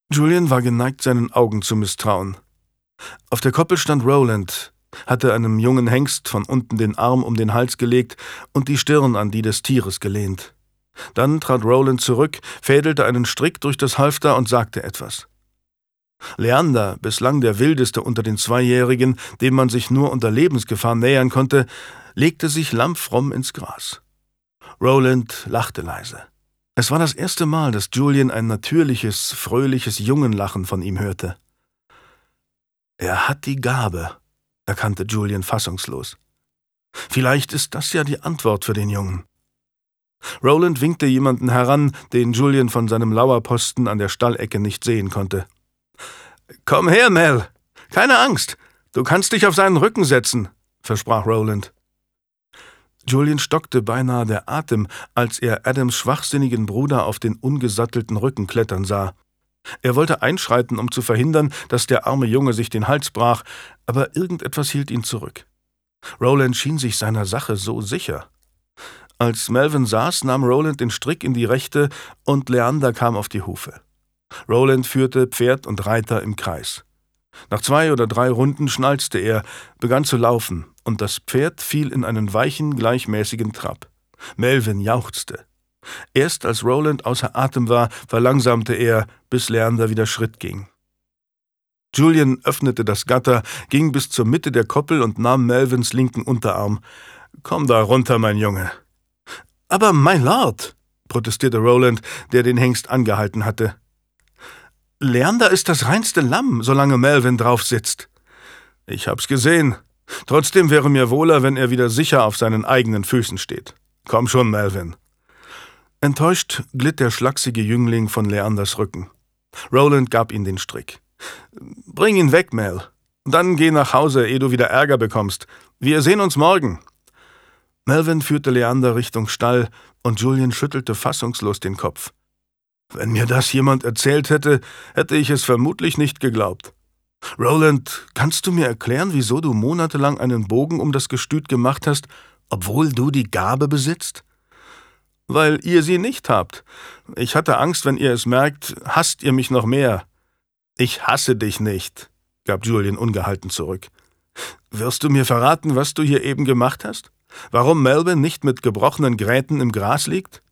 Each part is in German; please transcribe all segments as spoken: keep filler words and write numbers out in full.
Julian war geneigt, seinen Augen zu misstrauen. Auf der Koppel stand Roland, hatte einem jungen Hengst von unten den Arm um den Hals gelegt und die Stirn an die des Tieres gelehnt. Dann trat Roland zurück, fädelte einen Strick durch das Halfter und sagte etwas. Leander, bislang der wildeste unter den Zweijährigen, dem man sich nur unter Lebensgefahr nähern konnte, legte sich lammfromm ins Gras. Roland lachte leise. Es war das erste Mal, dass Julian ein natürliches, fröhliches Jungenlachen von ihm hörte. »Er hat die Gabe«, erkannte Julian fassungslos. »Vielleicht ist das ja die Antwort für den Jungen.« Roland winkte jemanden heran, den Julian von seinem Lauerposten an der Stallecke nicht sehen konnte. »Komm her, Mel! Keine Angst! Du kannst dich auf seinen Rücken setzen«, versprach Roland. Julian stockte beinahe der Atem, als er Adams schwachsinnigen Bruder auf den ungesattelten Rücken klettern sah. Er wollte einschreiten, um zu verhindern, dass der arme Junge sich den Hals brach, aber irgendetwas hielt ihn zurück. Roland schien sich seiner Sache so sicher. Als Melvin saß, nahm Roland den Strick in die rechte und Leander kam auf die Hufe. Roland führte Pferd und Reiter im Kreis. Nach zwei oder drei Runden schnalzte er, begann zu laufen, und das Pferd fiel in einen weichen, gleichmäßigen Trab. Melvin jauchzte. Erst als Roland außer Atem war, verlangsamte er, bis Leander wieder Schritt ging. Julian öffnete das Gatter, ging bis zur Mitte der Koppel und nahm Melvins linken Unterarm. »Komm da runter, mein Junge.« »Aber, mein Lord«, protestierte Roland, der den Hengst angehalten hatte. »Leander ist das reinste Lamm, solange Melvin drauf sitzt.« »Ich hab's gesehen. Trotzdem wäre mir wohler, wenn er wieder sicher auf seinen eigenen Füßen steht. Komm schon, Melvin.« Enttäuscht glitt der schlachsige Jüngling von Leanders Rücken. Roland gab ihm den Strick. »Bring ihn weg, Mel. Dann geh nach Hause, ehe du wieder Ärger bekommst. Wir sehen uns morgen.« Melvin führte Leander Richtung Stall, und Julian schüttelte fassungslos den Kopf. »Wenn mir das jemand erzählt hätte, hätte ich es vermutlich nicht geglaubt. Roland, kannst du mir erklären, wieso du monatelang einen Bogen um das Gestüt gemacht hast, obwohl du die Gabe besitzt?« »Weil ihr sie nicht habt. Ich hatte Angst, wenn ihr es merkt, hasst ihr mich noch mehr.« »Ich hasse dich nicht«, gab Julian ungehalten zurück. »Wirst du mir verraten, was du hier eben gemacht hast? Warum Melvin nicht mit gebrochenen Gräten im Gras liegt?«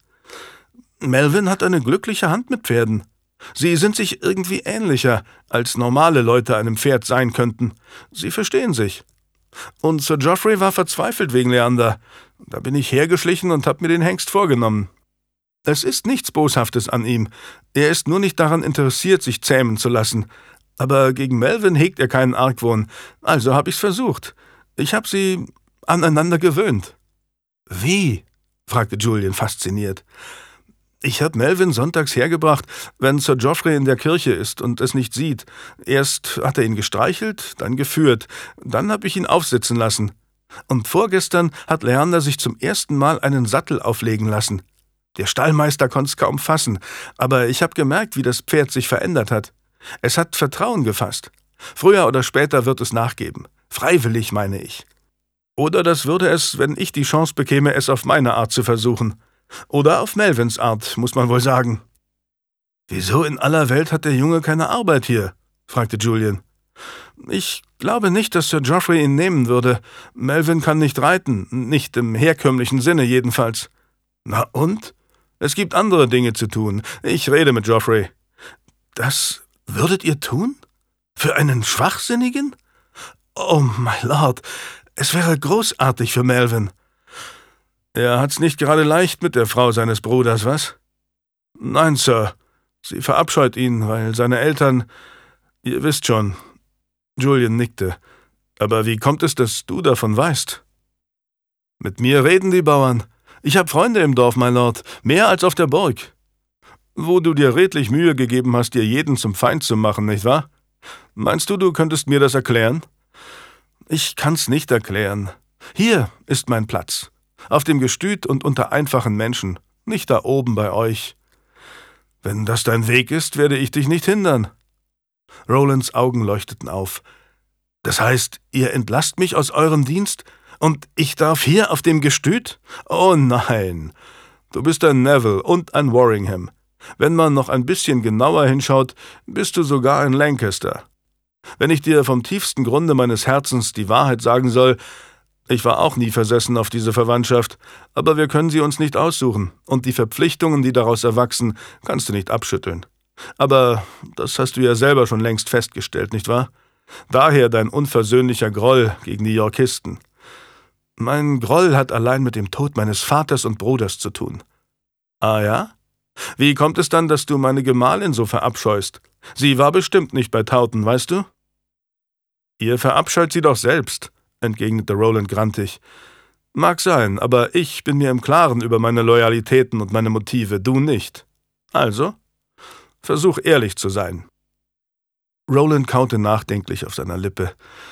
»Melvin hat eine glückliche Hand mit Pferden. Sie sind sich irgendwie ähnlicher, als normale Leute einem Pferd sein könnten. Sie verstehen sich. Und Sir Geoffrey war verzweifelt wegen Leander. Da bin ich hergeschlichen und hab mir den Hengst vorgenommen. Es ist nichts Boshaftes an ihm. Er ist nur nicht daran interessiert, sich zähmen zu lassen. Aber gegen Melvin hegt er keinen Argwohn. Also hab ich's versucht. Ich hab sie aneinander gewöhnt.« »Wie?« fragte Julian fasziniert. »Ich hab Melvin sonntags hergebracht, wenn Sir Geoffrey in der Kirche ist und es nicht sieht. Erst hat er ihn gestreichelt, dann geführt, dann hab ich ihn aufsitzen lassen. Und vorgestern hat Leander sich zum ersten Mal einen Sattel auflegen lassen. Der Stallmeister konnt's kaum fassen, aber ich hab gemerkt, wie das Pferd sich verändert hat. Es hat Vertrauen gefasst. Früher oder später wird es nachgeben. Freiwillig, meine ich. Oder das würde es, wenn ich die Chance bekäme, es auf meine Art zu versuchen. Oder auf Melvins Art, muss man wohl sagen.« »Wieso in aller Welt hat der Junge keine Arbeit hier?« fragte Julian. »Ich glaube nicht, dass Sir Geoffrey ihn nehmen würde. Melvin kann nicht reiten, nicht im herkömmlichen Sinne jedenfalls.« »Na und? Es gibt andere Dinge zu tun. Ich rede mit Geoffrey.« »Das würdet ihr tun? Für einen Schwachsinnigen? Oh, my Lord, es wäre großartig für Melvin.« »Er hat's nicht gerade leicht mit der Frau seines Bruders, was?« »Nein, Sir. Sie verabscheut ihn, weil seine Eltern... Ihr wisst schon.« Julian nickte. »Aber wie kommt es, dass du davon weißt?« »Mit mir reden die Bauern. Ich habe Freunde im Dorf, my Lord, mehr als auf der Burg. Wo du dir redlich Mühe gegeben hast, dir jeden zum Feind zu machen, nicht wahr? Meinst du, du könntest mir das erklären?« »Ich kann's nicht erklären. Hier ist mein Platz. Auf dem Gestüt und unter einfachen Menschen, nicht da oben bei euch. Wenn das dein Weg ist, werde ich dich nicht hindern.« Rolands Augen leuchteten auf. »Das heißt, ihr entlasst mich aus eurem Dienst und ich darf hier auf dem Gestüt? Oh nein, du bist ein Neville und ein Warringham. Wenn man noch ein bisschen genauer hinschaut, bist du sogar ein Lancaster. Wenn ich dir vom tiefsten Grunde meines Herzens die Wahrheit sagen soll, ich war auch nie versessen auf diese Verwandtschaft, aber wir können sie uns nicht aussuchen, und die Verpflichtungen, die daraus erwachsen, kannst du nicht abschütteln. Aber das hast du ja selber schon längst festgestellt, nicht wahr? Daher dein unversöhnlicher Groll gegen die Yorkisten. Mein Groll hat allein mit dem Tod meines Vaters und Bruders zu tun. Ah ja? Wie kommt es dann, dass du meine Gemahlin so verabscheust? Sie war bestimmt nicht bei Taunton, weißt du? Ihr verabscheut sie doch selbst, entgegnete Roland grantig. Mag sein, aber ich bin mir im Klaren über meine Loyalitäten und meine Motive, du nicht. Also, versuch ehrlich zu sein. Roland kaute nachdenklich auf seiner Lippe.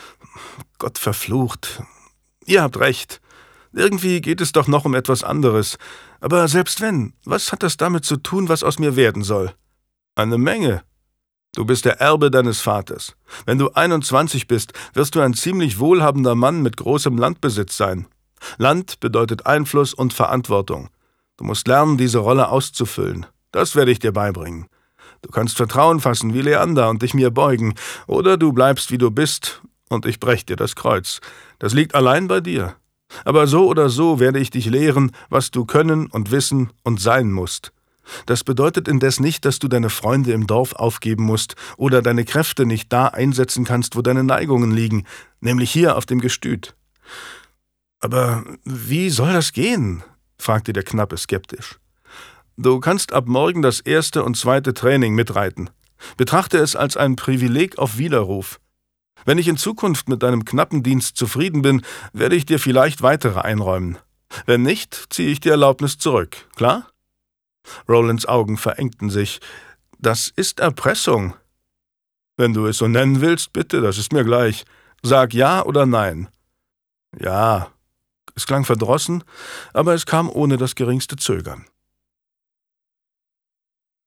Gott verflucht. Ihr habt recht. Irgendwie geht es doch noch um etwas anderes. Aber selbst wenn, was hat das damit zu tun, was aus mir werden soll? Eine Menge. Du bist der Erbe deines Vaters. Wenn du einundzwanzig bist, wirst du ein ziemlich wohlhabender Mann mit großem Landbesitz sein. Land bedeutet Einfluss und Verantwortung. Du musst lernen, diese Rolle auszufüllen. Das werde ich dir beibringen. Du kannst Vertrauen fassen wie Leander und dich mir beugen, oder du bleibst, wie du bist, und ich brech dir das Kreuz. Das liegt allein bei dir. Aber so oder so werde ich dich lehren, was du können und wissen und sein musst. Das bedeutet indes nicht, dass du deine Freunde im Dorf aufgeben musst oder deine Kräfte nicht da einsetzen kannst, wo deine Neigungen liegen, nämlich hier auf dem Gestüt. »Aber wie soll das gehen?« fragte der Knappe skeptisch. »Du kannst ab morgen das erste und zweite Training mitreiten. Betrachte es als ein Privileg auf Widerruf. Wenn ich in Zukunft mit deinem Knappendienst zufrieden bin, werde ich dir vielleicht weitere einräumen. Wenn nicht, ziehe ich die Erlaubnis zurück, klar?« Rolands Augen verengten sich. »Das ist Erpressung.« »Wenn du es so nennen willst, bitte, das ist mir gleich. Sag ja oder nein.« »Ja.« Es klang verdrossen, aber es kam ohne das geringste Zögern.